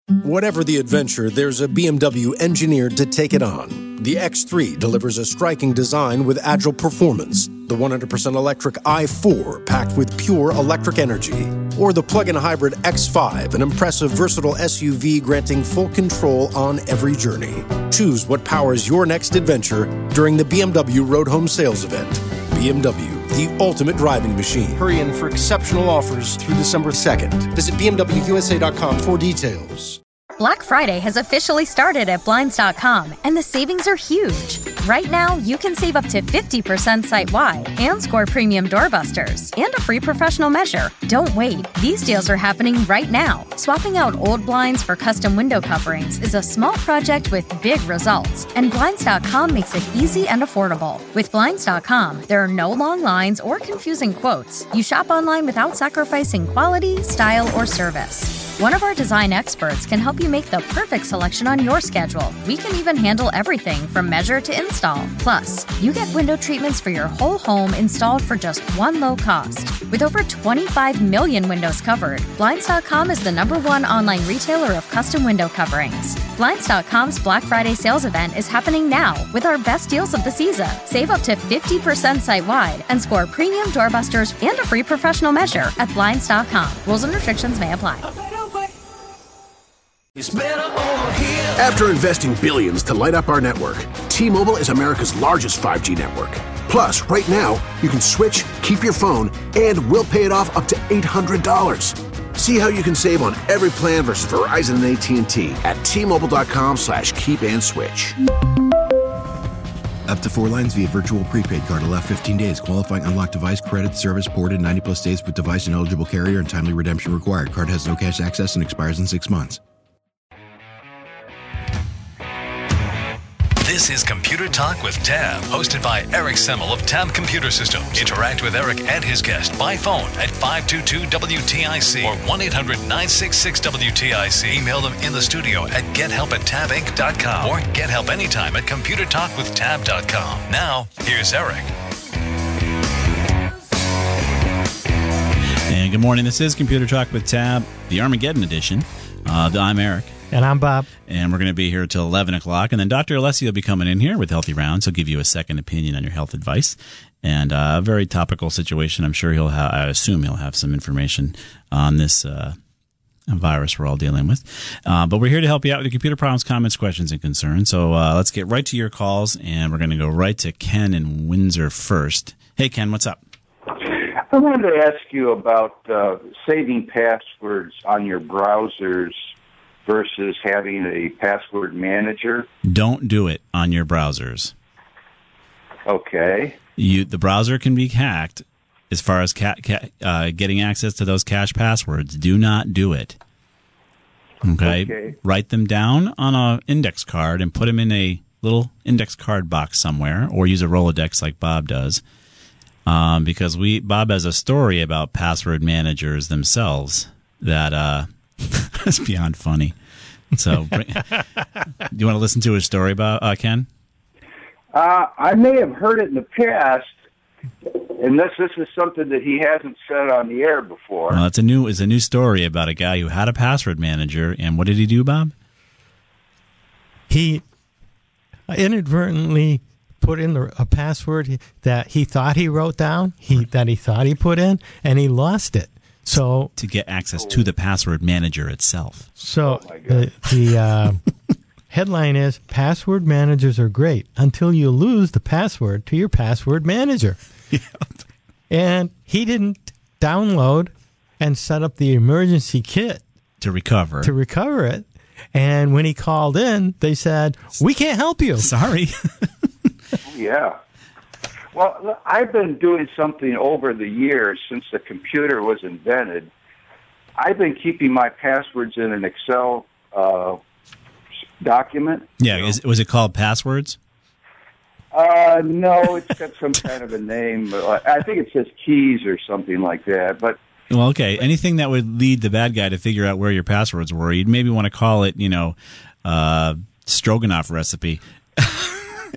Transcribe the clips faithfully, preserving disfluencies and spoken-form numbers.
Whatever the adventure, there's a B M W engineered to take it on. The X three delivers a striking design with agile performance. The one hundred percent electric i four packed with pure electric energy. Or the plug-in hybrid X five, an impressive versatile S U V granting full control on every journey. Choose what powers your next adventure during the B M W Road Home Sales Event. B M W, the ultimate driving machine. Hurry in for exceptional offers through December second. Visit B M W U S A dot com for details. Black Friday has officially started at Blinds dot com, and the savings are huge. Right now, you can save up to fifty percent site-wide and score premium doorbusters and a free professional measure. Don't wait. These deals are happening right now. Swapping out old blinds for custom window coverings is a small project with big results, and Blinds dot com makes it easy and affordable. With Blinds dot com, there are no long lines or confusing quotes. You shop online without sacrificing quality, style, or service. One of our design experts can help you make the perfect selection on your schedule. We can even handle everything from measure to install. Plus, you get window treatments for your whole home installed for just one low cost. With over twenty-five million windows covered, Blinds dot com is the number one online retailer of custom window coverings. Blinds dot com's Black Friday sales event is happening now with our best deals of the season. Save up to fifty percent site-wide and score premium doorbusters and a free professional measure at Blinds dot com. Rules and restrictions may apply. After investing billions to light up our network, T-Mobile is America's largest five G network. Plus, right now, you can switch, keep your phone, and we'll pay it off up to eight hundred dollars. See how you can save on every plan versus Verizon and A T and T at T-Mobile.com slash keep and switch. Up to four lines via virtual prepaid card. Allow fifteen days. Qualifying unlocked device credit service ported ninety plus days with device and eligible carrier and timely redemption required. Card has no cash access and expires in six months. This is Computer Talk with Tab, hosted by Eric Semmel of Tab Computer Systems. Interact with Eric and his guest by phone at five two two W T I C or one eight hundred nine six six W T I C. Email them in the studio at gethelp at tab inc dot com or get help anytime at computer talk with tab dot com. Now, here's Eric. And good morning. This is Computer Talk with Tab, the Armageddon edition. Uh, I'm Eric. And I'm Bob. And we're going to be here till eleven o'clock. And then Doctor Alessi will be coming in here with Healthy Rounds. He'll give you a second opinion on your health advice. And uh, a very topical situation. I'm sure he'll have, I assume he'll have some information on this uh, virus we're all dealing with. Uh, but we're here to help you out with your computer problems, comments, questions, and concerns. So uh, let's get right to your calls. And we're going to go right to Ken in Windsor first. Hey, Ken, what's up? I wanted to ask you about uh, saving passwords on your browsers versus having a password manager. Don't do it on your browsers. Okay. You, the browser can be hacked as far as ca- ca- uh, getting access to those cache passwords. Do not do it. Okay? Okay. Write them down on an index card and put them in a little index card box somewhere, or use a Rolodex like Bob does. Um, because we Bob has a story about password managers themselves that uh, is beyond funny. So, bring, do you want to listen to his story about uh, Ken? Uh, I may have heard it in the past, unless this is something that he hasn't said on the air before. Well, it's a new it's a new story about a guy who had a password manager, and what did he do, Bob? He inadvertently put in the, a password that he thought he wrote down, he that he thought he put in, and he lost it. So to get access to the password manager itself. So oh the, the uh, headline is, password managers are great until you lose the password to your password manager. Yeah. And he didn't download and set up the emergency kit to recover to recover it. And when he called in, they said, we can't help you. Sorry. Yeah. Well, I've been doing something over the years since the computer was invented. I've been keeping my passwords in an Excel uh, document. Yeah, is, was it called Passwords? Uh, no, it's got some kind of a name. I think it says Keys or something like that. But well, okay, anything that would lead the bad guy to figure out where your passwords were, you'd maybe want to call it, you know, uh, Stroganoff recipe.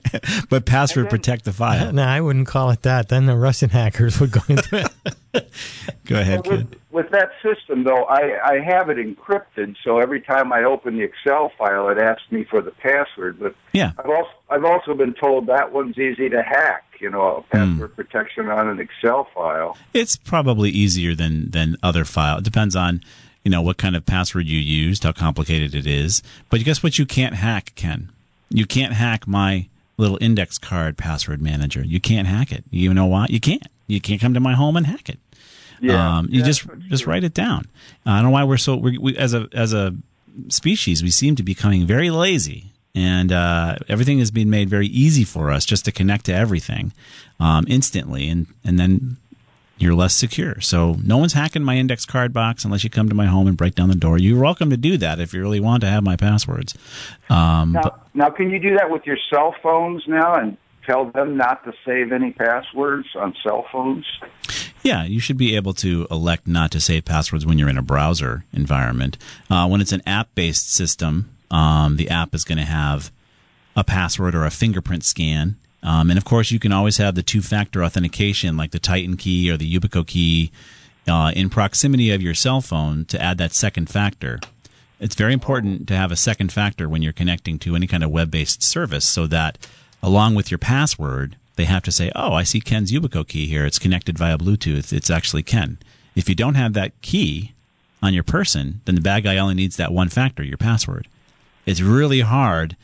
but password then, protect the file. No, I wouldn't call it that. Then the Russian hackers would go into it. Go ahead, well, kid. With, with that system, though, I, I have it encrypted, so every time I open the Excel file, it asks me for the password. But yeah. I've also, I've also been told that one's easy to hack, you know, password mm. protection on an Excel file. It's probably easier than, than other files. It depends on, you know, what kind of password you used, how complicated it is. But guess what you can't hack, Ken? You can't hack my little index card password manager. You can't hack it. You know why? You can't. You can't come to my home and hack it. Yeah, um, you yeah, just just write it down. Uh, I don't know why we're so we, we, as a as a species we seem to be becoming very lazy, and uh, everything is being made very easy for us just to connect to everything um, instantly, and and then you're less secure. So no one's hacking my index card box unless you come to my home and break down the door. You're welcome to do that if you really want to have my passwords. Um, now, but, now, can you do that with your cell phones now and tell them not to save any passwords on cell phones? Yeah, you should be able to elect not to save passwords when you're in a browser environment. Uh, when it's an app-based system, um, the app is going to have a password or a fingerprint scan. Um, and, of course, you can always have the two-factor authentication like the Titan key or the Yubico key uh, in proximity of your cell phone to add that second factor. It's very important to have a second factor when you're connecting to any kind of web-based service so that along with your password, they have to say, oh, I see Ken's Yubico key here. It's connected via Bluetooth. It's actually Ken. If you don't have that key on your person, then the bad guy only needs that one factor, your password. It's really hard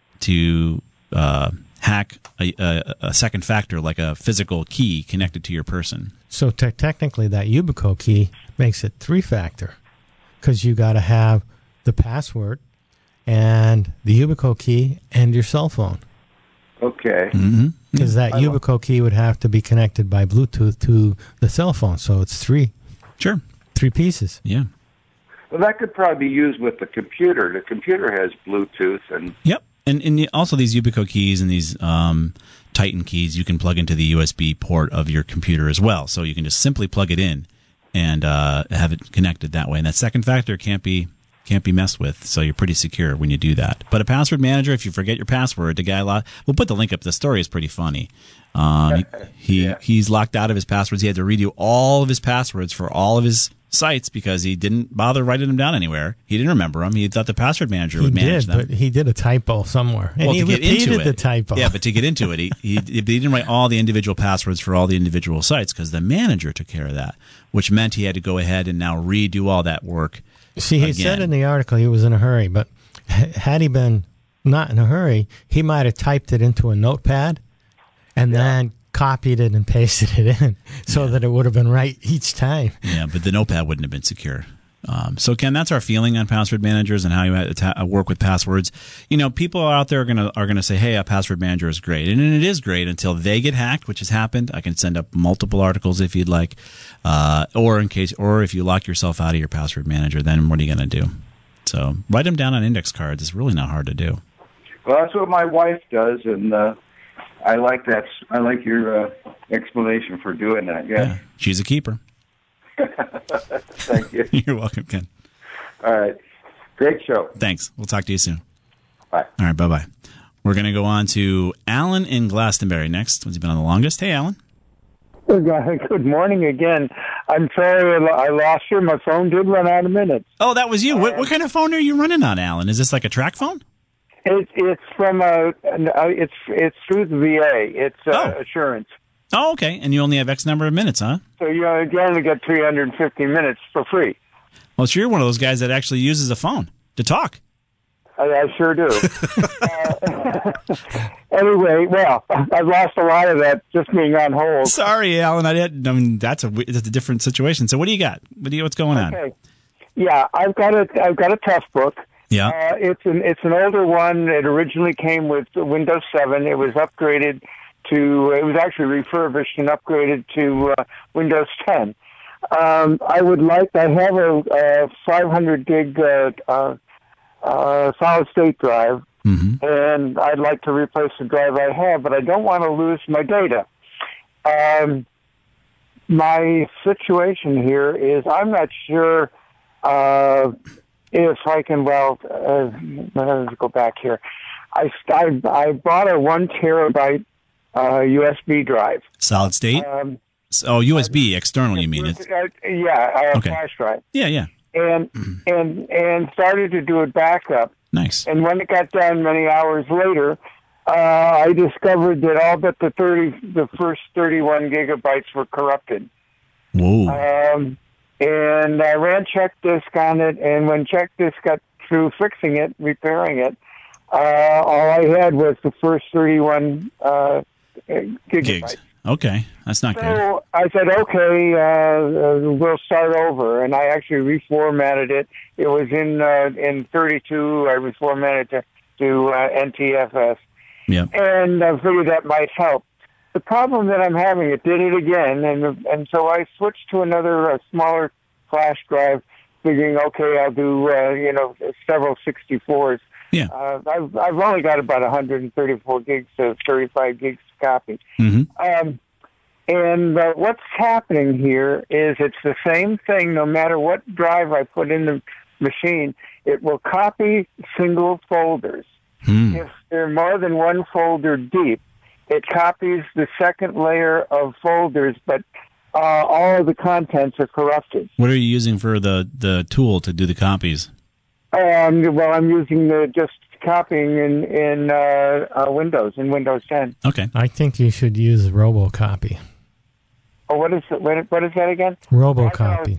to uh, hack a, a, a second factor like a physical key connected to your person. So te- technically that Yubico key makes it three-factor because you got to have the password and the Yubico key and your cell phone. Okay. Mm-hmm. Because that Yubico key would have to be connected by Bluetooth to the cell phone, so it's three. Sure. Three pieces. Yeah. Well, that could probably be used with the computer. The computer has Bluetooth and. Yep, and and also these Yubico keys and these um, Titan keys, you can plug into the U S B port of your computer as well. So you can just simply plug it in and uh, have it connected that way. And that second factor can't be. Can't be messed with, so you're pretty secure when you do that. But a password manager, if you forget your password, the guy, lo- we'll put the link up. The story is pretty funny. Um, he, he yeah. he's locked out of his passwords. He had to redo all of his passwords for all of his sites because he didn't bother writing them down anywhere. He didn't remember them. He thought the password manager he would manage did, them. But he did a typo somewhere, and well, he to get repeated into it, the typo. Yeah, but to get into it, he he, he didn't write all the individual passwords for all the individual sites because the manager took care of that, which meant he had to go ahead and now redo all that work. See, he again. said in the article he was in a hurry, but had he been not in a hurry, he might have typed it into a notepad and yeah. then copied it and pasted it in so yeah. that it would have been right each time. Yeah, but the notepad wouldn't have been secure. Um, so, Ken, that's our feeling on password managers and how you atta- work with passwords. You know, people out there are going to are going to say, hey, a password manager is great. And it is great until they get hacked, which has happened. I can send up multiple articles if you'd like. Uh, or in case, or if you lock yourself out of your password manager, then what are you going to do? So write them down on index cards. It's really not hard to do. Well, that's what my wife does, and uh, I like that. I like your uh, explanation for doing that. Yeah. yeah, she's a keeper. Thank you. You're welcome, Ken. All right. Great show. Thanks. We'll talk to you soon. Bye. All right. Bye-bye. We're going to go on to Alan in Glastonbury next. Who's been on the longest? Hey, Alan. Good morning again. I'm sorry I lost you. My phone did run out of minutes. Oh, that was you. What, what kind of phone are you running on, Alan? Is this like a track phone? It, it's from a. It's it's through the V A. It's uh, oh. Assurance. Oh, okay. And you only have X number of minutes, huh? So you only get three hundred fifty minutes for free. Well, so you're one of those guys that actually uses a phone to talk. I, I sure do. uh, anyway, well, I've lost a lot of that just being on hold. Sorry, Alan. I didn't. I mean, that's a that's a different situation. So, what do you got? What do you? What's going okay. on? Yeah, I've got a I've got a tough book. Yeah, uh, it's an it's an older one. It originally came with Windows seven. It was upgraded to. It was actually refurbished and upgraded to uh, Windows ten. Um, I would like. I have a, a five hundred gig. Uh, uh, Uh, solid state drive, mm-hmm. and I'd like to replace the drive I have, but I don't want to lose my data. Um, my situation here is I'm not sure uh, if I can, well, uh, let's go back here. I, I, I bought a one terabyte uh, U S B drive. Solid state? Um, oh, U S B, external, you mean? It's, uh, yeah, a okay. flash drive. Yeah, yeah. And, and, and started to do a backup. Nice. And when it got done many hours later, uh, I discovered that all but the thirty, the first thirty-one gigabytes were corrupted. Whoa. Um, and I ran check disk on it, and when check disk got through fixing it, repairing it, uh, all I had was the first thirty-one uh, gigabytes. Gigs. Okay, that's not so good. So I said, okay, uh, uh, we'll start over, and I actually reformatted it. It was in uh, in thirty-two. I reformatted to to uh, N T F S. Yeah. And I figured that might help. The problem that I'm having, it did it again, and and so I switched to another uh, smaller flash drive, figuring, okay, I'll do uh, you know several sixty-fours. Yeah. Uh, I've I've only got about one hundred thirty-four gigs to thirty-five gigs to copy. Mm-hmm. Um, and uh, what's happening here is it's the same thing. No matter what drive I put in the machine, it will copy single folders. Hmm. If they're more than one folder deep, it copies the second layer of folders, but uh, all of the contents are corrupted. What are you using for the, the tool to do the copies? Um, well, I'm using the just copying in in uh, uh, Windows in Windows ten. Okay. I think you should use RoboCopy. Oh, what is it? What, what is that again? RoboCopy.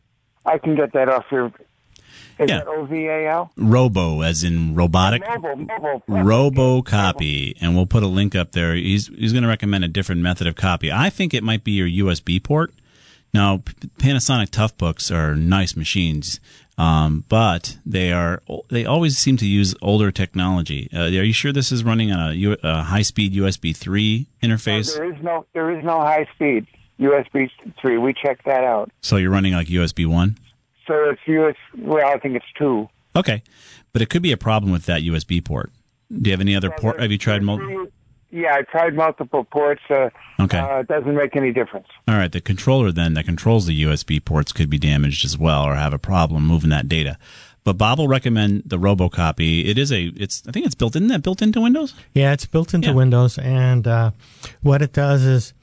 I can get that off your. Is Yeah. that O V A L? Robo, as in robotic. Mobile, mobile. Robo copy, and we'll put a link up there. He's he's going to recommend a different method of copy. I think it might be your U S B port. Now, P- Panasonic Toughbooks are nice machines, um, but they are they always seem to use older technology. Uh, are you sure this is running on a, U, a high-speed U S B three interface? No, there is no there is no high speed U S B three. We checked that out. So you're running like U S B one? So it's U S. Well, I think it's two. Okay, but it could be a problem with that U S B port. Do you have any other Well, port? Have you tried multiple? multiple? Yeah, I tried multiple ports. Uh, Okay. Uh, it doesn't make any difference. All right, the controller then that controls the U S B ports could be damaged as well, or have a problem moving that data. But Bob will recommend the RoboCopy. It is a, it's I think it's built in that built into Windows. Yeah, it's built into Yeah. Windows, and uh, what it does is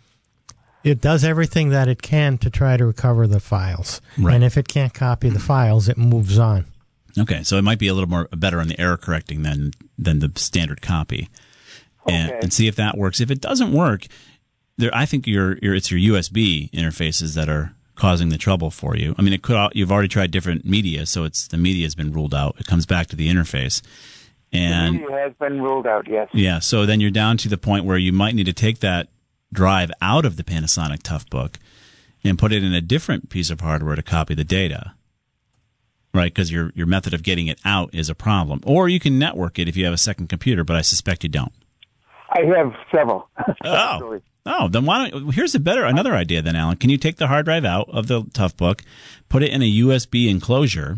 it does everything that it can to try to recover the files. Right. And if it can't copy the files, it moves on. Okay, so it might be a little more better on the error correcting than than the standard copy, and, Okay. and see if that works. If it doesn't work, there I think your your it's your U S B interfaces that are causing the trouble for you. I mean, it could you've already tried different media, so it's the media has been ruled out. It comes back to the interface, and The media has been ruled out. Yes. yeah, so then you're down to the point where you might need to take that drive out of the Panasonic Toughbook and put it in a different piece of hardware to copy the data. Right, because your your method of getting it out is a problem. Or you can network it if you have a second computer, but I suspect you don't. I have several. Oh, Actually. oh, then why don't? Here's a better another idea then, Alan. Can you take the hard drive out of the Toughbook, put it in a U S B enclosure,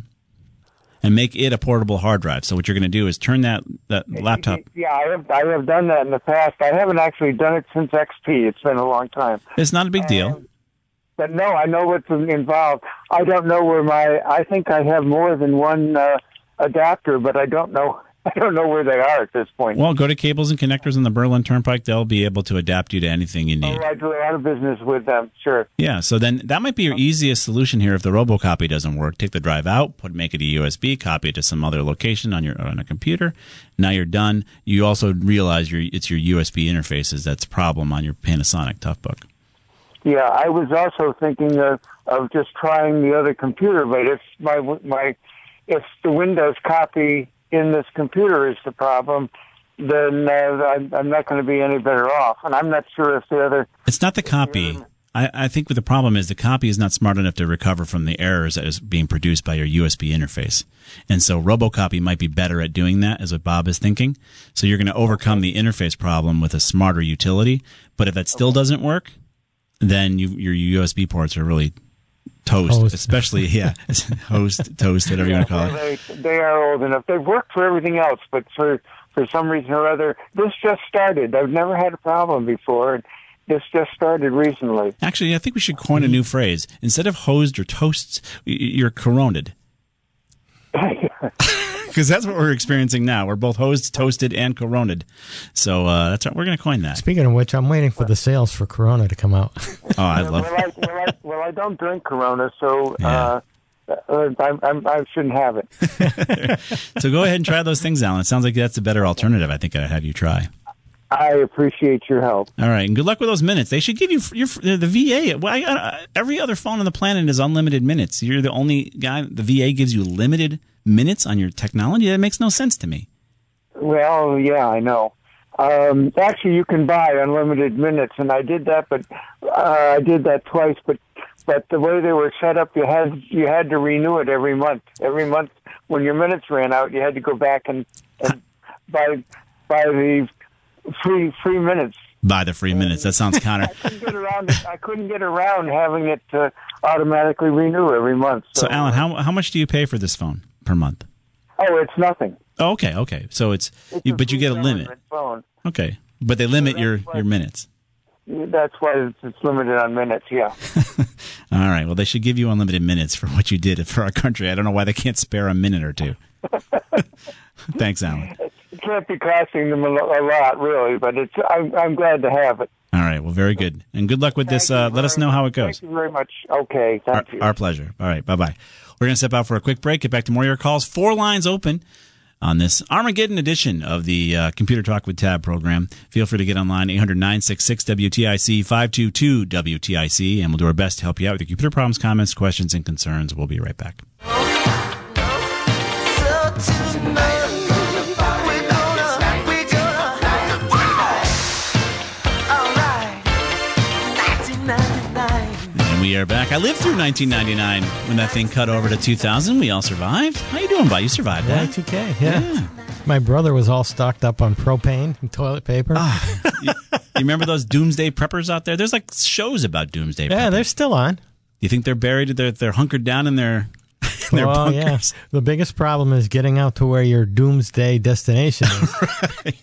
and make it a portable hard drive? So what you're going to do is turn that that laptop. Yeah, I have. I have done that in the past. I haven't actually done it since X P. It's been a long time. It's not a big deal. Um, But no, I know what's involved. I don't know where my. I think I have more than one uh, adapter, but I don't know. I don't know where they are at this point. Well, go to Cables and Connectors on the Berlin Turnpike. They'll be able to adapt you to anything you need. Oh, I do a lot of business with them. Sure. Yeah, so then that might be your easiest solution here if the RoboCopy doesn't work. Take the drive out, put make it a U S B, copy it to some other location on your on a computer. Now you're done. You also realize your it's your U S B interfaces that's a problem on your Panasonic Toughbook. Yeah, I was also thinking of, of just trying the other computer, but if my my if the Windows copy in this computer is the problem, then uh, I'm, I'm not going to be any better off. And I'm not sure if the other. It's not the copy. I, I think what the problem is the copy is not smart enough to recover from the errors that is being produced by your U S B interface. And so RoboCopy might be better at doing that, is what Bob is thinking. So you're going to overcome the interface problem with a smarter utility. But if that still Okay. doesn't work, then you, your U S B ports are really toast, Toast. especially, yeah, host, toast, whatever you want to call it. They, they are old enough. They've worked for everything else, but for, for some reason or other, this just started. I've never had a problem before. And this just started recently. Actually, I think we should coin a new phrase. Instead of hosed or toasts, y- you're coroned. Because that's what we're experiencing now. We're both hosed, toasted, and coroned. So uh, that's what we're going to coin that. Speaking of which, I'm waiting for the sales for Corona to come out. Oh, I love well, I, well, I, well, I don't drink Corona, so Yeah. uh, uh, I, I, I shouldn't have it. So go ahead and try those things, Alan. It sounds like that's a better alternative. I think I'd have you try. I appreciate your help. All right, and good luck with those minutes. They should give you your, the V A. Well, I, uh, every other phone on the planet is unlimited minutes. You're the only guy. The V A gives you limited minutes on your technology. That makes no sense to me. Well, yeah, I know. Um, actually, you can buy unlimited minutes, and I did that, but uh, I did that twice. But but the way they were set up, you had you had to renew it every month. Every month, when your minutes ran out, you had to go back and, and buy buy the free free minutes. Buy the free minutes. That sounds counter. I couldn't get around it. I couldn't get around having it uh, automatically renew every month. So, So, Alan, how how much do you pay for this phone per month? oh, it's nothing. Oh, okay, okay. So it's, It's you, a but you get a free limit. government phone. Okay, but they limit that's your why- your minutes. That's why it's, it's limited on minutes. Yeah. All right. Well, they should give you unlimited minutes for what you did for our country. I don't know why they can't spare a minute or two. Thanks, Alan. It can't be costing them a, lo- a lot, really, but it's. I'm, I'm glad to have it. All right. Well, very good. And good luck with this. Thank you Uh, let us very know how it much. goes. Thank you very much. Okay, Our, thank you. our pleasure. All right. Bye-bye. We're going to step out for a quick break. Get back to more of your calls. Four lines open on this Armageddon edition of the uh, Computer Talk with Tab program. Feel free to get online, eight hundred, nine six six, W T I C, five two two, W T I C, and we'll do our best to help you out with your computer problems, comments, questions, and concerns. We'll be right back. And we are back. I lived through nineteen ninety-nine when that thing cut over to two thousand. We all survived. How you doing, buddy? You survived Y that. two K, yeah. Yeah. My brother was all stocked up on propane and toilet paper. you, you remember those doomsday preppers out there? There's like shows about doomsday preppers. yeah, they're still on. You think they're buried? They're, they're hunkered down in their, in their Well, bunkers? yeah. The biggest problem is getting out to where your doomsday destination is.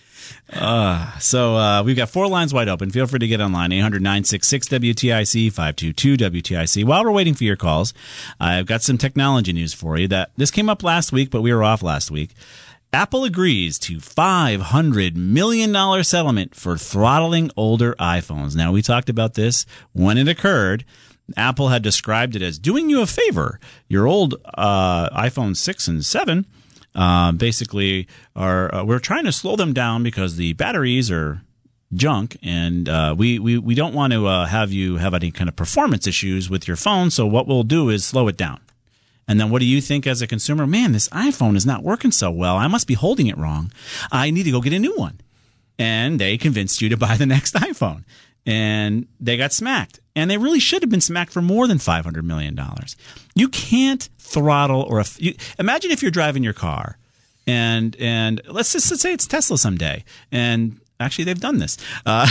Uh, so uh, we've got four lines wide open. Feel free to get online, eight hundred, nine six six, W T I C, five two two, W T I C. While we're waiting for your calls, I've got some technology news for you. That this came up last week, but we were off last week. Apple agrees to five hundred million dollars settlement for throttling older iPhones. Now, we talked about this when it occurred. Apple had described it as doing you a favor. Your old uh, iPhone six and seven uh, basically are, uh, we're trying to slow them down because the batteries are junk, and uh, we, we, we don't want to uh, have you have any kind of performance issues with your phone, so what we'll do is slow it down. And then what do you think as a consumer? Man, this iPhone is not working so well. I must be holding it wrong. I need to go get a new one. And they convinced you to buy the next iPhone. And they got smacked. And they really should have been smacked for more than five hundred million dollars. You can't throttle or you, imagine if you're driving your car and and let's just let's say it's Tesla someday. And actually, they've done this. Uh,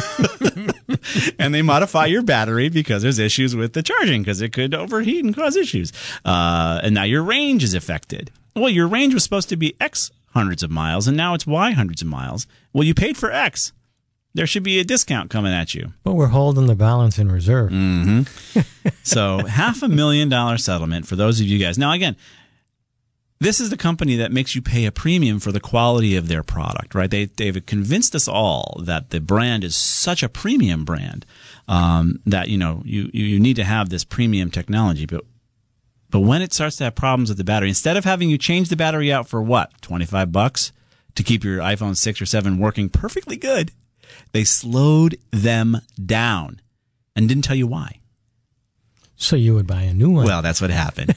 and they modify your battery because there's issues with the charging because it could overheat and cause issues. Uh, and now your range is affected. Well, your range was supposed to be X hundreds of miles, and now it's Y hundreds of miles. Well, you paid for X. There should be a discount coming at you. But we're holding the balance in reserve. Mm-hmm. So half a million dollar settlement for those of you guys. Now, again, this is the company that makes you pay a premium for the quality of their product, right? They, they've convinced us all that the brand is such a premium brand um, that, you know, you, you need to have this premium technology. But but when it starts to have problems with the battery, instead of having you change the battery out for what, twenty-five bucks to keep your iPhone six or seven working perfectly good, they slowed them down and didn't tell you why. So you would buy a new one. Well, that's what happened.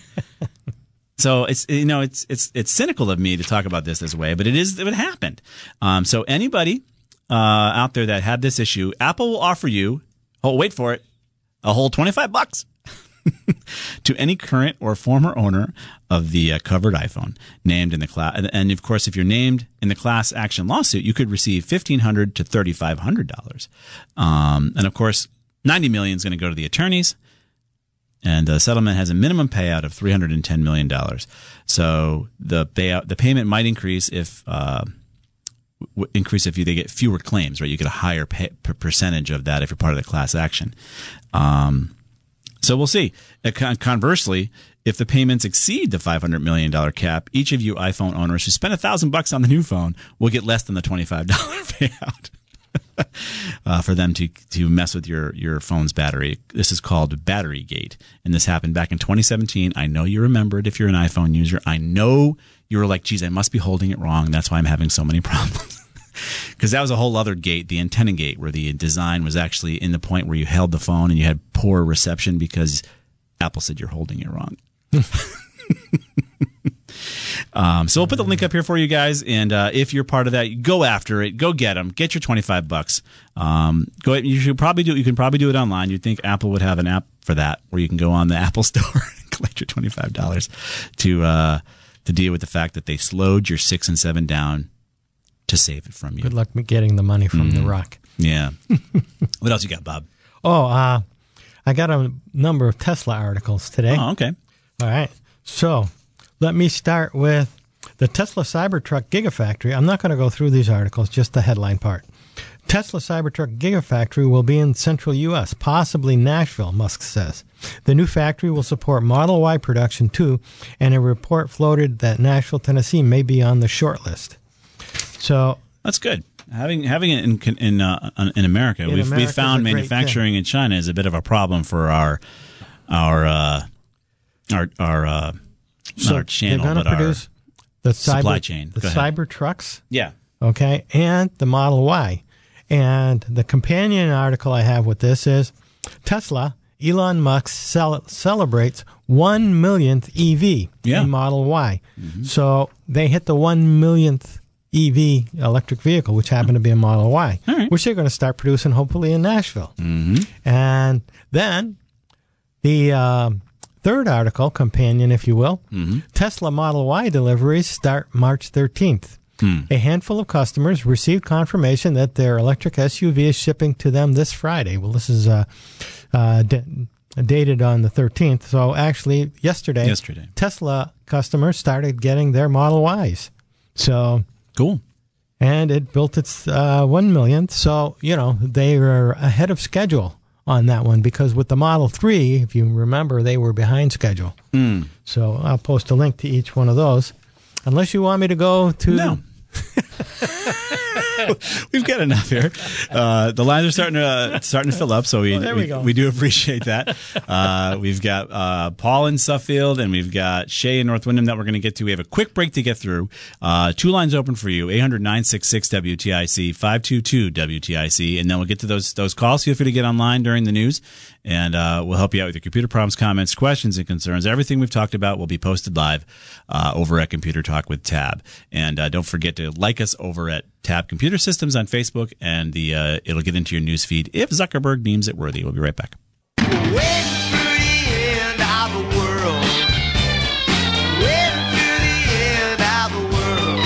So it's you know it's it's it's cynical of me to talk about this this way, but it is what happened. Um, so anybody uh, out there that had this issue, Apple will offer you, oh wait for it, a whole twenty-five bucks to any current or former owner of the uh, covered iPhone named in the class. And, and of course, if you're named in the class action lawsuit, you could receive fifteen hundred dollars to thirty-five hundred dollars. Um, and of course, ninety million dollars is going to go to the attorneys. And the settlement has a minimum payout of three hundred ten million dollars. So the payout, the payment might increase if uh, w- increase if you, they get fewer claims, right? You get a higher pay, per percentage of that if you're part of the class action. Um, So we'll see. Uh, con- conversely, if the payments exceed the five hundred million dollars cap, each of you iPhone owners who spend a thousand bucks on the new phone will get less than the twenty-five dollars payout uh, for them to to mess with your, your phone's battery. This is called Batterygate, and this happened back in twenty seventeen. I know you remember it if you're an iPhone user. I know you were like, geez, I must be holding it wrong. That's why I'm having so many problems. Because that was a whole other gate, the antenna gate, where the design was actually in the point where you held the phone and you had poor reception because Apple said you're holding it wrong. um, so we'll put the link up here for you guys, and uh, if you're part of that, go after it, go get them, get your twenty-five bucks. Um, go. You should probably do. You can probably do it online. You'd think Apple would have an app for that, where you can go on the Apple Store and collect your twenty-five dollars to uh, to deal with the fact that they slowed your six and seven down to save it from you. Good luck getting the money from mm-hmm. The Rock. Yeah. What else you got, Bob? Oh, uh, I got a number of Tesla articles today. Oh, okay. All right. So let me start with the Tesla Cybertruck Gigafactory. I'm not going to go through these articles, just the headline part. Tesla Cybertruck Gigafactory will be in central U S, possibly Nashville, Musk says. The new factory will support Model Y production too, and a report floated that Nashville, Tennessee may be on the short list. So that's good. Having having it in in uh, in America, in we've we found manufacturing in China is a bit of a problem for our our uh, our our uh, so not our channel, they're but produce our the cyber, supply chain. The Cybertrucks, yeah, okay, and the Model Y. And the companion article I have with this is Tesla. Elon Musk cel- celebrates one millionth E V yeah. in Model Y. Mm-hmm. So they hit the one millionth E V electric vehicle, which happened to be a Model Y, right. which they're going to start producing hopefully in Nashville. Mm-hmm. And then the uh, third article, companion, if you will, mm-hmm. Tesla Model Y deliveries start March thirteenth. Hmm. A handful of customers received confirmation that their electric S U V is shipping to them this Friday. Well, this is uh, uh, d- dated on the thirteenth. So actually, yesterday, yesterday, Tesla customers started getting their Model Ys. So cool. And it built its uh, one millionth. So, you know, they are ahead of schedule on that one, because with the Model three, if you remember, they were behind schedule. Mm. So I'll post a link to each one of those. Unless you want me to go to... No. We've got enough here. Uh, the lines are starting to uh, starting to fill up, so we oh, there we, we, go. we do appreciate that. Uh, we've got uh, Paul in Suffield, and we've got Shay in North Windham that we're going to get to. We have a quick break to get through. Uh, two lines open for you: eight hundred, nine six six, W T I C, five two two, W T I C, and then we'll get to those those calls. Feel free to get online during the news, and uh, we'll help you out with your computer problems, comments, questions, and concerns. Everything we've talked about will be posted live uh, over at Computer Talk with Tab, and uh, don't forget to like us over at Tab Computer Systems on Facebook, and the uh, it'll get into your news feed if Zuckerberg deems it worthy. We'll be right back. Waiting for the end of the world. Waiting for the end of the world.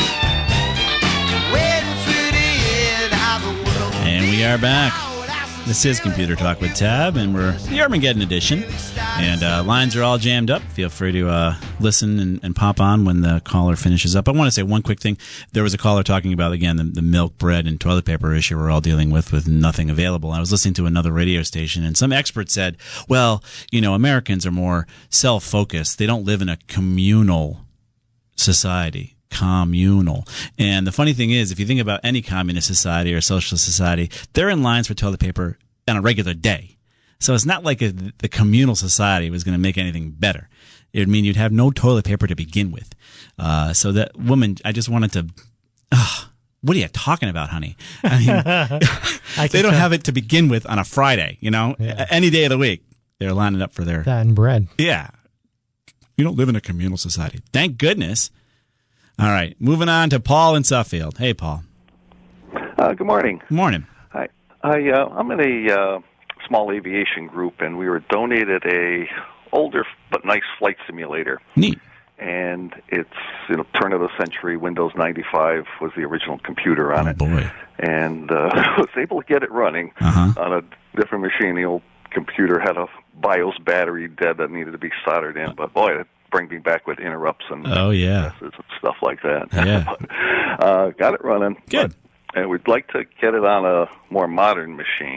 Waiting for the end of the world. And we are back. This is Computer Talk with Tab, and we're the Armageddon edition. And uh, lines are all jammed up. Feel free to uh, listen and, and pop on when the caller finishes up. I want to say one quick thing. There was a caller talking about, again, the, the milk, bread, and toilet paper issue we're all dealing with with nothing available. I was listening to another radio station, and some expert said, well, you know, Americans are more self-focused. They don't live in a communal society. Communal. And the funny thing is, if you think about any communist society or socialist society, they're in lines for toilet paper on a regular day. So it's not like a, the communal society was going to make anything better. It would mean you'd have no toilet paper to begin with. Uh, so that woman, I just wanted to, uh, what are you talking about, honey? I mean, I they don't tell. have it to begin with on a Friday, you know, yeah. any day of the week. They're lining up for their... That and bread. Yeah. You don't live in a communal society. Thank goodness. All right, moving on to Paul in Suffield. Hey, Paul. Uh, good morning. Good morning. Hi. I, uh, I'm in a uh, small aviation group, and we were donated a older but nice flight simulator. Neat. And it's, you know, turn of the century. Windows ninety-five was the original computer on oh, it. boy. And uh, I was able to get it running uh-huh. on a different machine. The old computer had a BIOS battery dead that needed to be soldered in, but boy, it bring me back with interrupts and oh yeah and stuff like that. Yeah, but, uh, got it running. Good. But, and we'd like to get it on a more modern machine.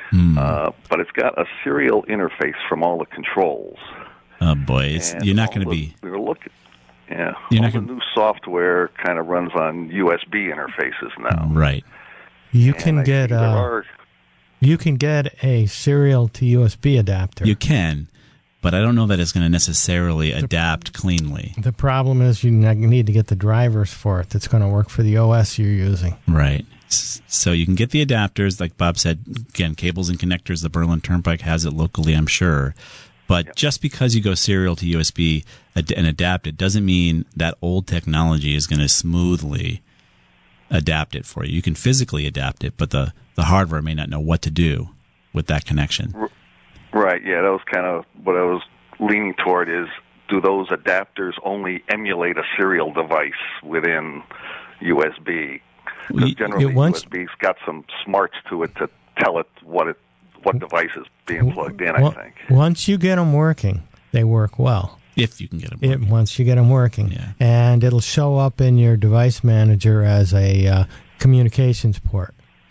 Hmm. Uh, but it's got a serial interface from all the controls. Oh boy, it's, And you're not all going to the- be. We were looking. Yeah, You're all not the gonna- new software kind of runs on U S B interfaces now. Right. You And can I get see there uh, are- you can get a serial to U S B adapter. You can, but I don't know that it's going to necessarily adapt cleanly. The problem is you ne- need to get the drivers for it that's going to work for the O S you're using. Right. S- So you can get the adapters, like Bob said, again, cables and connectors. The Berlin Turnpike has it locally, I'm sure. But just because you go serial to U S B ad- and adapt it doesn't mean that old technology is going to smoothly adapt it for you. You can physically adapt it, but the, the hardware may not know what to do with that connection. Right, yeah, that was kind of what I was leaning toward is, do those adapters only emulate a serial device within U S B? Because generally it once- U S B's got some smarts to it to tell it what it what device is being plugged in, I Well, think. Once you get them working, they work well. If you can get them It, once you get them working, Yeah. and it'll show up in your device manager as a uh, communications port.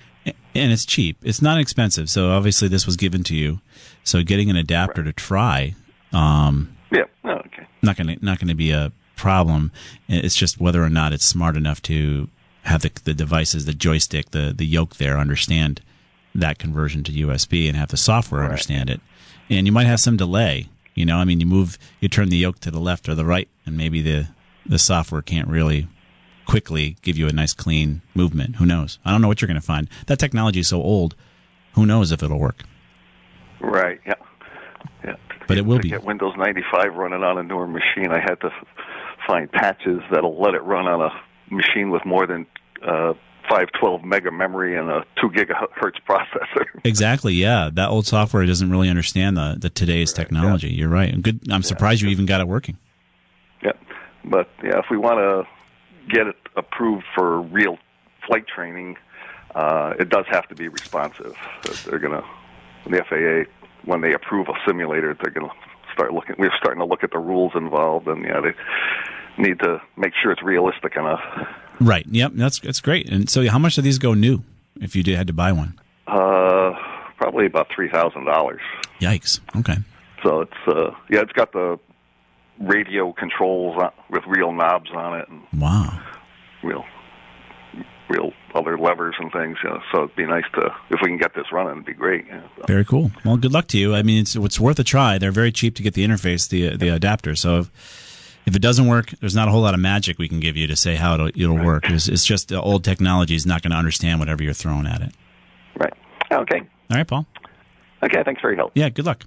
And it's cheap. It's not expensive. So obviously this was given to you. So getting an adapter to try, um, Yeah, oh, okay. not going to not going to be a problem. It's just whether or not it's smart enough to have the, the devices, the joystick, the the yoke there understand that conversion to U S B and have the software Right. understand it. And you might have some delay. You know, I mean, you move, you turn the yoke to the left or the right, and maybe the the software can't really quickly give you a nice clean movement. Who knows? I don't know what you're going to find. That technology is so old. Who knows if it'll work? Right, yeah. Yeah. But it will to be. get Windows ninety-five running on a newer machine, I had to f- find patches that'll let it run on a machine with more than uh, five twelve mega memory and a two gigahertz processor. Exactly. Yeah, that old software doesn't really understand the, the today's Right, technology. You're right. Good. I'm surprised you even got it working. Yeah, but yeah, if we want to get it approved for real flight training, uh, it does have to be responsive. They're gonna, the F A A, when they approve a simulator, they're gonna start looking. We're starting to look at the rules involved, and yeah, they need to make sure it's realistic enough. Right. Yep. That's that's great. And so, how much do these go new if you did had to buy one? Uh, probably about three thousand dollars. Yikes. Okay. So it's uh, yeah, it's got the radio controls on, with real knobs on it, and Wow. real, real other levers and things. You know, so it'd be nice to, if we can get this running, it'd be great. You know, so. Very cool. Well, good luck to you. I mean, it's it's worth a try. They're very cheap to get the interface, the the adapter. So if, if it doesn't work, there's not a whole lot of magic we can give you to say how it'll, it'll work. It's, it's just the old technology is not going to understand whatever you're throwing at it. Right. Okay. All right, Paul. Okay. Thanks for your help. Yeah. Good luck.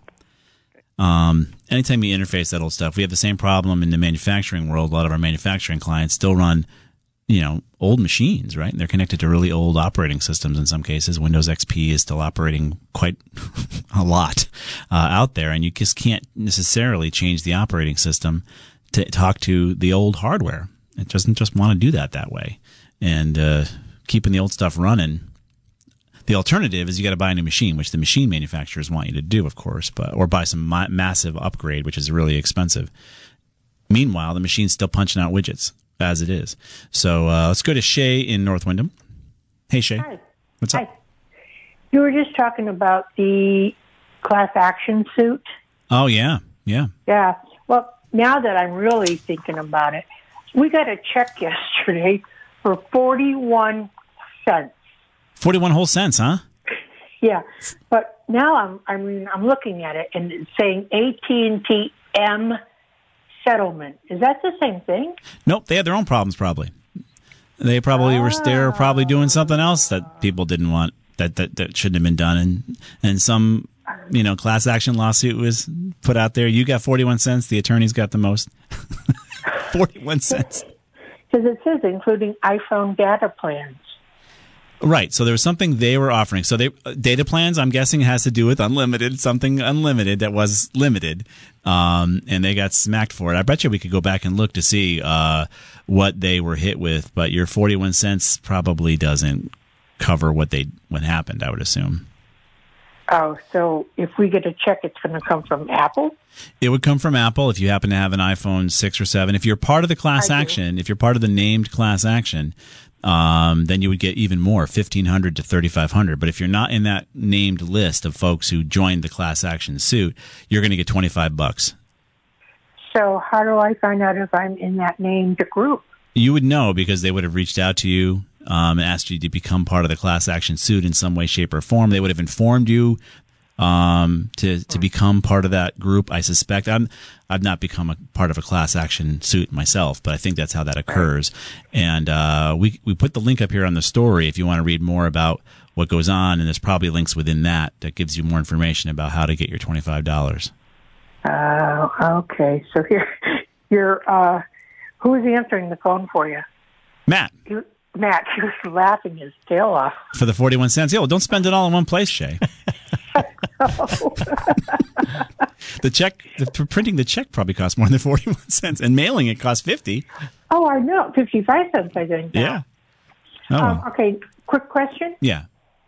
Um, anytime you interface that old stuff, we have the same problem in the manufacturing world. A lot of our manufacturing clients still run, you know, old machines, right? And they're connected to really old operating systems in some cases. Windows X P is still operating quite a lot uh, out there, and you just can't necessarily change the operating system to talk to the old hardware. It doesn't just want to do that that way. And uh, keeping the old stuff running, the alternative is you got to buy a new machine, which the machine manufacturers want you to do, of course, but or buy some ma- massive upgrade, which is really expensive. Meanwhile, the machine's still punching out widgets as it is. So uh, let's go to Shay in North Windham. Hey, Shay. Hi. What's Hi. up? You were just talking about the class action suit. Oh, yeah. Yeah. Yeah. Well, now that I'm really thinking about it, we got a check yesterday for forty-one cents. forty-one whole cents, huh? Yeah, but now I'm I mean I'm looking at it and it's saying A T and T M settlement. Is that the same thing? Nope. They had their own problems, probably. They probably were, they were probably doing something else that people didn't want, that, that, that shouldn't have been done. And, and some, you know, class action lawsuit was put out there. You got forty-one cents. The attorneys got the most. forty-one cents. Because it says including iPhone data plans. Right. So there was something they were offering. So they uh, data plans, I'm guessing, has to do with unlimited, something unlimited that was limited. Um, and they got smacked for it. I bet you we could go back and look to see uh, what they were hit with. But your forty-one cents probably doesn't cover what they what happened, I would assume. Oh, so if we get a check, it's going to come from Apple? It would come from Apple if you happen to have an iPhone six or seven. If you're part of the class I do. action, if you're part of the named class action, um, then you would get even more, fifteen hundred to thirty-five hundred. But if you're not in that named list of folks who joined the class action suit, you're going to get twenty-five bucks. So how do I find out if I'm in that named group? You would know because they would have reached out to you um, and asked you to become part of the class action suit in some way, shape, or form. They would have informed you um, to to become part of that group. I suspect I'm I've not become a part of a class action suit myself, but I think that's how that occurs. And uh, we we put the link up here on the story if you want to read more about what goes on, and there's probably links within that that gives you more information about how to get your twenty-five dollars. Uh, okay. So here, you're, uh, who's answering the phone for you? Matt. You, Matt, he was laughing his tail off. For the forty-one cents. Yeah, well, don't spend it all in one place, Shay. The check, the, printing the check probably costs more than forty-one cents, and mailing it costs fifty. Oh, I know. fifty-five cents, I think. Now. Yeah. Oh. Um, okay, quick question. Yeah.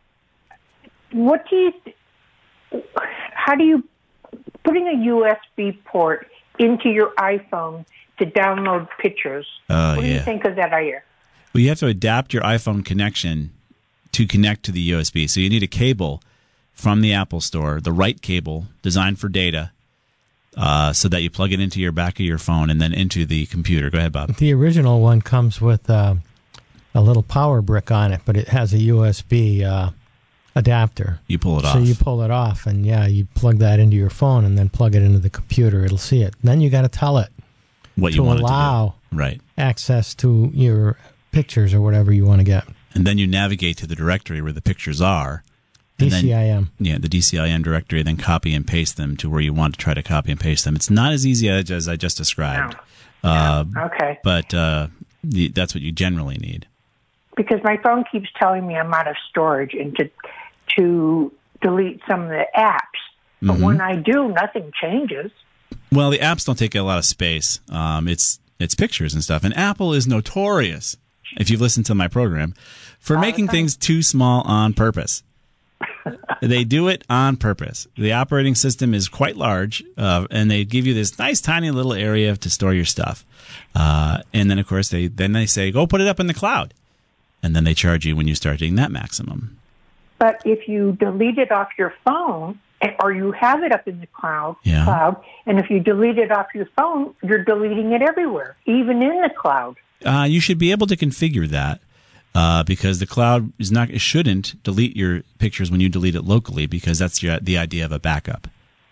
What do you, th- how do you, putting a U S B port into your iPhone to download pictures, Oh, what do yeah. you think of that idea? Well, you have to adapt your iPhone connection to connect to the U S B. So you need a cable from the Apple Store, the right cable designed for data, uh, so that you plug it into your back of your phone and then into the computer. Go ahead, Bob. The original one comes with uh, a little power brick on it, but it has a U S B uh, adapter. You pull it so off. So you pull it off, and yeah, you plug that into your phone and then plug it into the computer. It'll see it. Then you got to tell it what to you want allow it to do. Right. access to your pictures or whatever you want to get. And then you navigate to the directory where the pictures are. And D C I M. Then, yeah, the D C I M directory, then copy and paste them to where you want to try to copy and paste them. It's not as easy as, as I just described. No. Uh, No. Okay. But uh, the, that's what you generally need. Because my phone keeps telling me I'm out of storage and to to delete some of the apps. But Mm-hmm. when I do, nothing changes. Well, the apps don't take a lot of space. Um, it's it's pictures and stuff. And Apple is notorious, if you've listened to my program, for making things too small on purpose. They do it on purpose. The operating system is quite large, uh, and they give you this nice, tiny little area to store your stuff. Uh, and then, of course, they then they say, go put it up in the cloud. And then they charge you when you start hitting that maximum. But if you delete it off your phone, or you have it up in the cloud, Yeah. cloud, and if you delete it off your phone, you're deleting it everywhere, even in the cloud. Uh, you should be able to configure that. Uh, because the cloud is not, it shouldn't delete your pictures when you delete it locally, because that's your, the idea of a backup,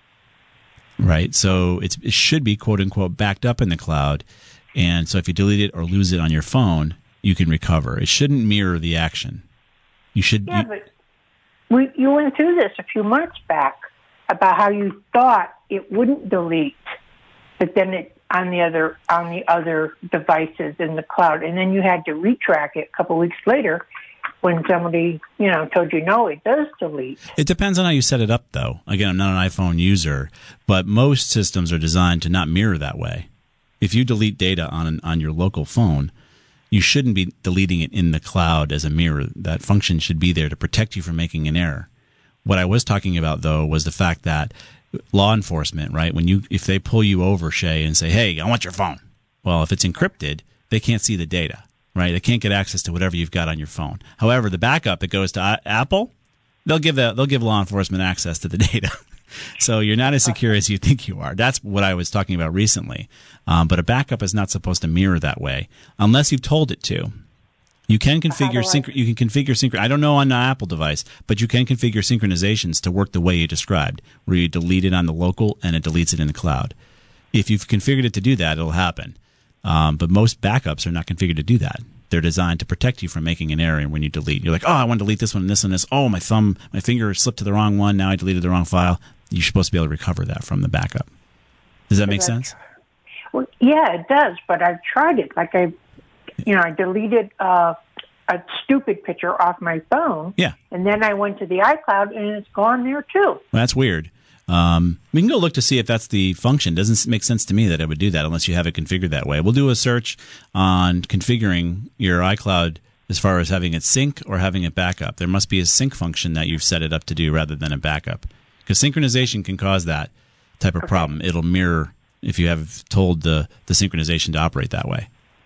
right? So it's, it should be quote unquote backed up in the cloud, and so if you delete it or lose it on your phone, you can recover. It shouldn't mirror the action. You should. Yeah, you, but we, you went through this a few months back about how you thought it wouldn't delete, but then it on the other on the other devices in the cloud, and then you had to retrack it a couple of weeks later when somebody you know told you no, it does delete. It depends on how you set it up, though. Again, I'm not an iPhone user, but most systems are designed to not mirror that way. If you delete data on an, on your local phone, you shouldn't be deleting it in the cloud as a mirror. That function should be there to protect you from making an error. What I was talking about, though, was the fact that law enforcement, right? When you, if they pull you over, Shay, and say, "Hey, I want your phone," well, if it's encrypted, they can't see the data, right? They can't get access to whatever you've got on your phone. However, the backup that goes to I- Apple, they'll give that, they'll give law enforcement access to the data. So you're not as secure as you think you are. That's what I was talking about recently. Um, but a backup is not supposed to mirror that way unless you've told it to. You can configure synch- you can configure synch- I don't know on an Apple device, but you can configure synchronizations to work the way you described, where you delete it on the local and it deletes it in the cloud. If you've configured it to do that, it'll happen. Um, but most backups are not configured to do that. They're designed to protect you from making an error when you delete. You're like, oh, I want to delete this one and this one and this. Oh, my thumb, my finger slipped to the wrong one. Now I deleted the wrong file. You're supposed to be able to recover that from the backup. Does that make sense? Well, yeah, it does. But I've tried it. Like I, you know, I deleted uh, a stupid picture off my phone. Yeah. And then I went to the iCloud, and it's gone there too. Well, that's weird. Um, we can go look to see if that's the function. Doesn't make sense to me that it would do that unless you have it configured that way. We'll do a search on configuring your iCloud as far as having it sync or having it backup. There must be a sync function that you've set it up to do rather than a backup. Because synchronization can cause that type of problem. It'll mirror if you have told the, the synchronization to operate that way.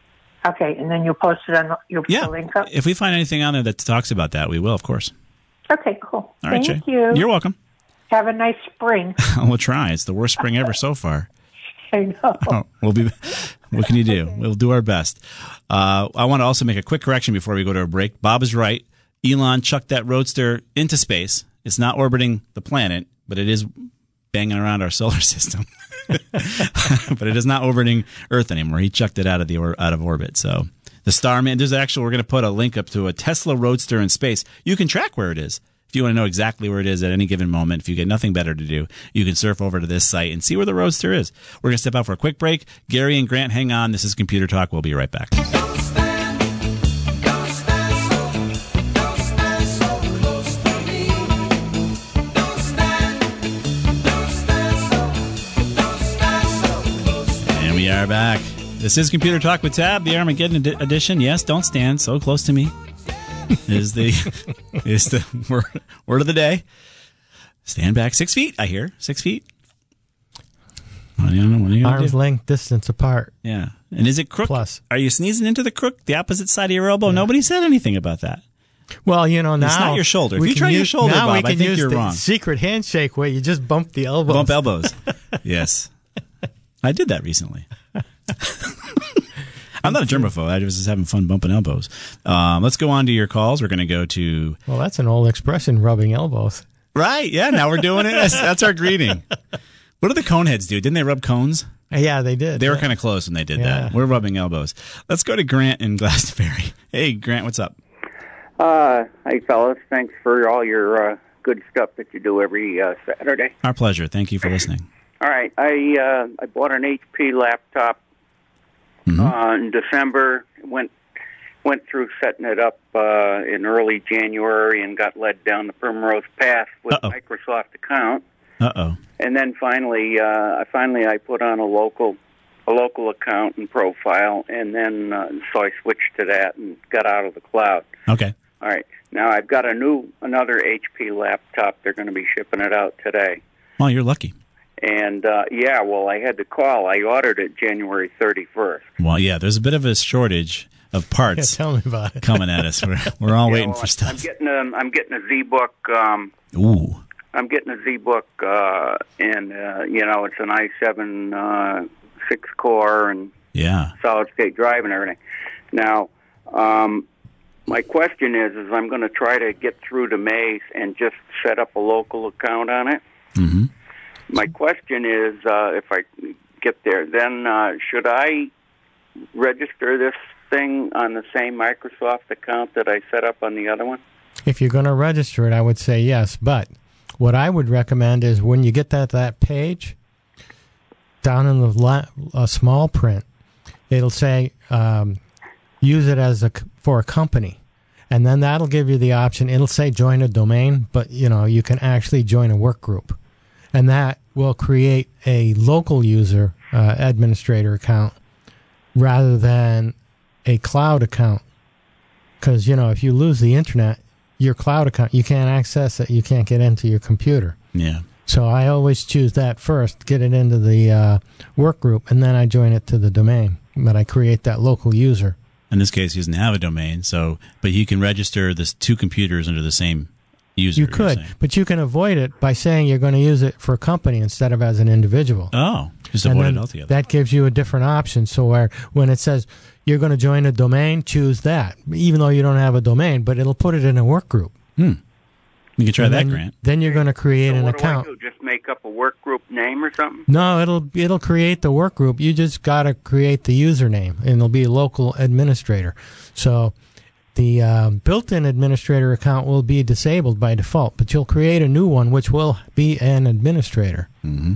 Okay, and then you'll post it on your Yeah. link up? If we find anything on there that talks about that, we will, of course. Okay, cool. All right, Thank Jay. you. You're welcome. Have a nice spring. We'll try. It's the worst spring ever so far. I know. Oh, we'll be. What can you do? We'll do our best. Uh, I want to also make a quick correction before we go to a break. Bob is right. Elon chucked that Roadster into space. It's not orbiting the planet, but it is banging around our solar system. But it is not orbiting Earth anymore. He chucked it out of the or, out of orbit. So the Starman. There's actually we're going to put a link up to a Tesla Roadster in space. You can track where it is. If you want to know exactly where it is at any given moment, if you get nothing better to do, you can surf over to this site and see where the Roadster is. We're going to step out for a quick break. Gary and Grant, hang on. This is Computer Talk. We'll be right back. And we are back. This is Computer Talk with Tab, the Armageddon edi- edition. Yes, don't stand so close to me. Is the is the word, word of the day. Stand back six feet, I hear. Six feet. What are you, what are you gonna Arm's do? length distance apart. Yeah. And is it crook? Plus. Are you sneezing into the crook, the opposite side of your elbow? Yeah. Nobody said anything about that. Well, you know, now... It's not your shoulder. If we you can try your use- shoulder, now we Bob, I can think use you're the wrong. secret handshake where you just bump the elbows. Bump elbows. Yes. I did that recently. I'm not a germaphobe. I was just having fun bumping elbows. Um, let's go on to your calls. We're going to go to... Well, that's an old expression, rubbing elbows. Right. Yeah, now we're doing it. That's, that's our greeting. What do the Coneheads do? Didn't they rub cones? Yeah, they did. They were yeah. kind of close when they did Yeah. that. We're rubbing elbows. Let's go to Grant in Glastonbury. Hey, Grant, what's up? Uh, hey, fellas. Thanks for all your uh, good stuff that you do every uh, Saturday. Our pleasure. Thank you for listening. All right. I uh, I bought an H P laptop Mm-hmm. uh, in December. Went went through setting it up uh, in early January and got led down the Primrose Path with Uh-oh. Microsoft account. Uh-oh. And then finally, uh, I finally I put on a local a local account and profile, and then uh, so I switched to that and got out of the cloud. Okay. All right. Now I've got a new another H P laptop. They're going to be shipping it out today. Well, you're lucky. And uh, yeah, well, I had to call. I ordered it January thirty-first. Well, yeah, there's a bit of a shortage of parts Yeah, tell me about it. coming at us. We're, we're all Yeah, waiting well, for stuff. I'm getting a I'm getting a ZBook. Um, Ooh. I'm getting a ZBook, uh, and uh, you know it's an i seven uh, six core and Yeah. solid state drive and everything. Now, um, my question is, is I'm going to try to get through to Mace and just set up a local account on it. Mm-hmm. My question is, uh, if I get there, then uh, should I register this thing on the same Microsoft account that I set up on the other one? If you're going to register it, I would say yes. But what I would recommend is when you get that, that page, down in the la- uh, small print, it'll say um, use it as a c- for a company. And then that'll give you the option. It'll say join a domain, but you know you can actually join a work group. And that will create a local user uh, administrator account rather than a cloud account. Because, you know, if you lose the internet, your cloud account, you can't access it. You can't get into your computer. Yeah. So I always choose that first, get it into the uh, work group, and then I join it to the domain. But I create that local user. In this case, he doesn't have a domain, so but he can register this two computers under the same user. You you're could, saying. but you can avoid it by saying you're going to use it for a company instead of as an individual. Oh, just And avoid then it altogether. that gives you a different option. So where when it says you're going to join a domain, choose that, even though you don't have a domain, but it'll put it in a work group. Hmm. You can try And that, then, Grant. Then you're going to create So an what account. do I do? Just make up a work group name or something? No, it'll it'll create the work group. You just got to create the username, and it'll be a local administrator. So the um, built-in administrator account will be disabled by default, but you'll create a new one, which will be an administrator. Mm-hmm.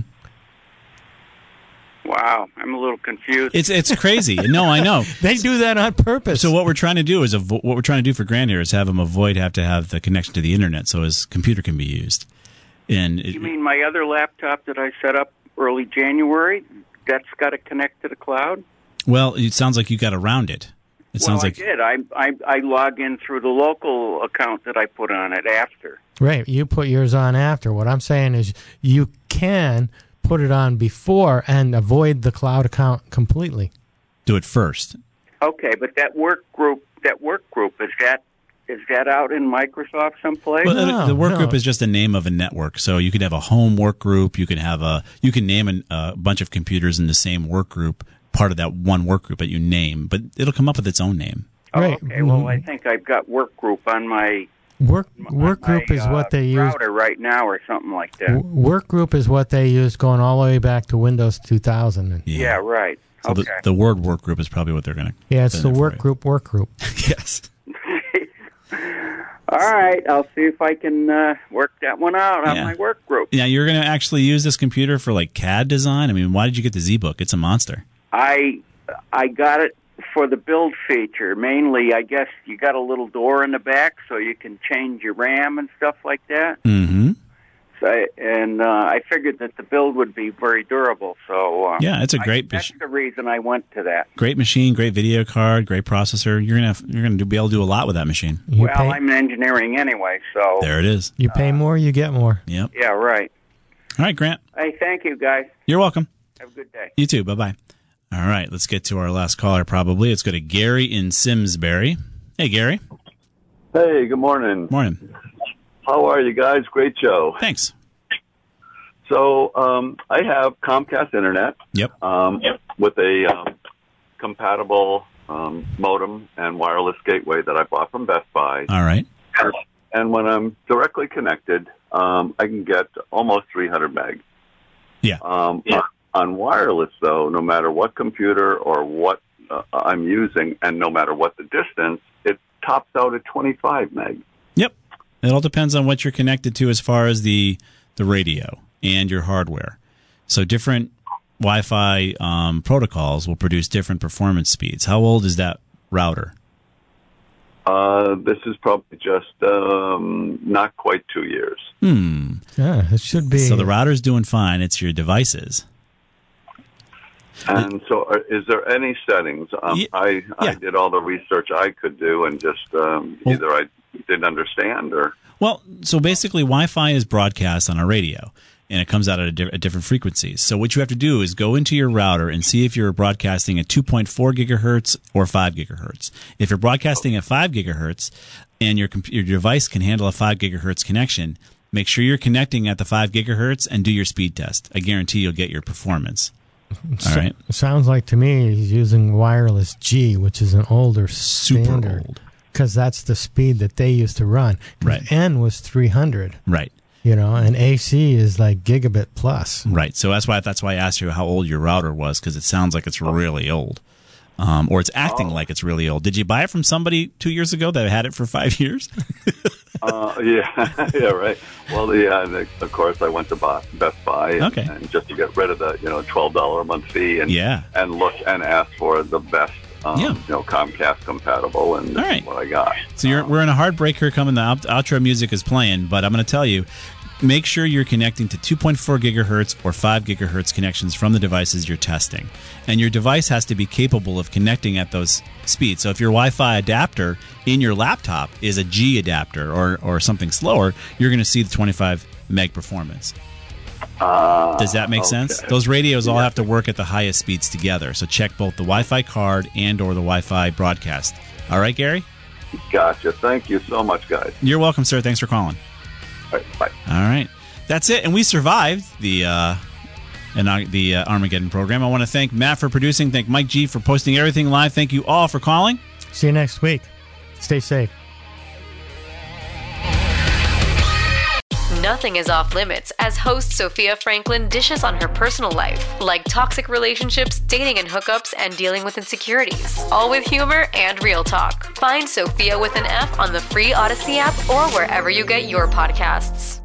Wow, I'm a little confused. It's it's crazy. No, I know. They do that on purpose. So what we're trying to do is avo- what we're trying to do for Grant here is have him avoid have to have the connection to the internet, so his computer can be used. And it, You mean my other laptop that I set up early January? That's got to connect to the cloud? well, it sounds like you got around it. It well, sounds like I did. I, I I log in through the local account that I put on it after. Right, you put yours on after. What I'm saying is you can put it on before and avoid the cloud account completely. do it first. Okay, but that work group, that work group, is that is that out in Microsoft someplace? Well, No, the, the work no. group is just a name of a network. So you could have a home work group. You can have a you can name an, a bunch of computers in the same work group, part of that one work group that you name, but it'll come up with its own name. Oh, Right. okay, well, I think I've got work group on my Work on work my, group is uh, what they use. router right now, or something like that. W- Work group is what they use going all the way back to Windows two thousand. And, Yeah, right. So Okay. the, the word work group is probably what they're going to. yeah, it's the work group. Work group. Yes. All right, I'll see if I can uh, work that one out on Yeah. my work group. Yeah, you're going to actually use this computer for like C A D design. I mean, why did you get the ZBook? It's a monster. I I got it for the build feature. Mainly, I guess you got a little door in the back so you can change your RAM and stuff like that. Mm-hmm. So, I- and uh, I figured that the build would be very durable. So uh, Yeah, it's a I- great that's mach- the reason I went to that. great machine, great video card, great processor. You're gonna have, you're gonna be able to do a lot with that machine. You well, pay, I'm in engineering anyway, so There it is. you pay more, you get more. Yep. yeah, right. All right, Grant. Hey, thank you, guys. You're welcome. Have a good day. You too. Bye bye. All right, let's get to our last caller. Probably let's go to Gary in Simsbury. Hey, Gary. Hey, good morning. Morning. How are you guys? Great show. Thanks. So um, I have Comcast Internet. Yep. Um, yep. With a um, compatible um, modem and wireless gateway that I bought from Best Buy. All right. And when I'm directly connected, um, I can get almost three hundred meg. Yeah. Um, yeah. On wireless, though, no matter what computer or what uh, I'm using, and no matter what the distance, it tops out at twenty-five meg. Yep. It all depends on what you're connected to as far as the the radio and your hardware. So different Wi-Fi um, protocols will produce different performance speeds. How old is that router? Uh, this is probably just um, not quite two years. Hmm. Yeah, it should be. So the router's doing fine. It's your devices. And so, are, is there any settings? Um, Yeah. I I Yeah. did all the research I could do, and just um, Well- either I didn't understand or. Well, so basically Wi-Fi is broadcast on a radio, and it comes out at, a di- at different frequencies. So what you have to do is go into your router and see if you're broadcasting at two point four gigahertz or five gigahertz. If you're broadcasting at five gigahertz and your, comp- your device can handle a five gigahertz connection, make sure you're connecting at the five gigahertz and do your speed test. I guarantee you'll get your performance. All right. It sounds like to me he's using wireless G, which is an older Super standard. old. Because that's the speed that they used to run. 'Cause Right. N was three hundred. Right. You know, and A C is like gigabit plus. Right. So that's why that's why I asked you how old your router was, because it sounds like it's really old, um, or it's acting like it's really old. Did you buy it from somebody two years ago that had it for five years? Uh, yeah, yeah, right. Well, yeah, and of course I went to Bo- Best Buy, and, Okay. and just to get rid of the you know twelve dollar a month fee, and Yeah. and look and ask for the best, um, Yeah. you know, Comcast compatible, and this All right. is what I got. So you're, we're in a hard break here coming. The out- outro music is playing, but I'm going to tell you, make sure you're connecting to two point four gigahertz or five gigahertz connections from the devices you're testing. And your device has to be capable of connecting at those speeds. So if your Wi-Fi adapter in your laptop is a G adapter or, or something slower, you're going to see the twenty-five meg performance. Uh, Does that make okay. sense? Those radios all Yeah. have to work at the highest speeds together. So check both the Wi-Fi card and or the Wi-Fi broadcast. All right, Gary? Gotcha. Thank you so much, guys. You're welcome, sir. Thanks for calling. All right, bye. All right, that's it, and we survived the uh, and the uh, Armageddon program. I want to thank Matt for producing. Thank Mike G for posting everything live. Thank you all for calling. See you next week. Stay safe. Nothing is off limits as host Sophia Franklin dishes on her personal life, like toxic relationships, dating and hookups, and dealing with insecurities. All with humor and real talk. Find Sophia with an F on the free Odyssey app or wherever you get your podcasts.